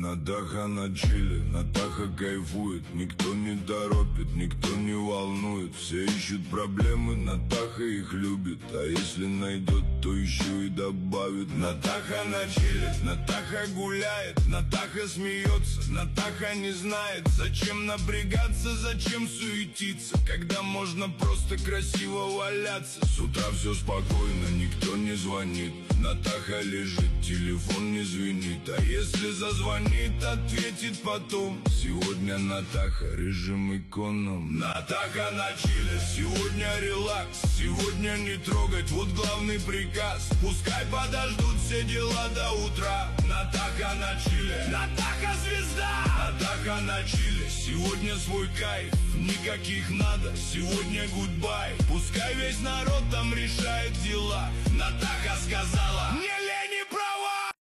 Натаха на чиле, Натаха кайфует. Никто не торопит, никто не волнует. Все ищут проблемы, Натаха их любит. А если найдет, то еще и добавит. Натаха на чиле, Натаха гуляет. Натаха смеется, Натаха не знает, зачем напрягаться, зачем суетиться, когда можно просто красиво валяться. С утра все спокойно, никто не звонит. Натаха лежит, телефон не звенит. А если зазвонит, ответит потом. Сегодня Натаха режим эконом. Натаха на чиле, сегодня релакс. Сегодня не трогать, вот главный приказ. Пускай подождут все дела до утра. Натаха на чиле, Натаха звезда. Натаха на чиле, сегодня свой кайф. Никаких надо, сегодня гудбай. Пускай весь народ там решает дела. Натаха сказала: не